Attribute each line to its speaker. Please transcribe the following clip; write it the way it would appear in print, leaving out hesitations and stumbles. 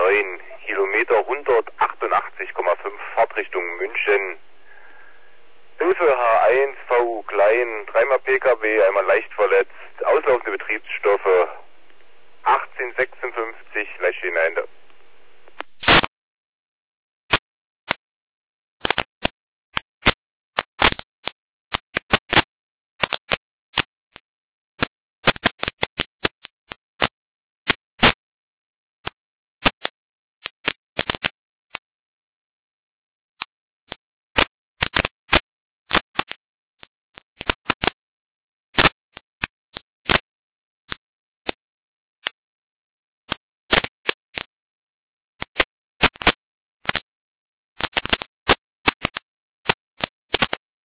Speaker 1: 9, Kilometer 188,5, Fahrtrichtung München. Hilfe H1, VU klein, dreimal PKW, einmal leicht verletzt, auslaufende Betriebsstoffe, 1856, Lechine Ende.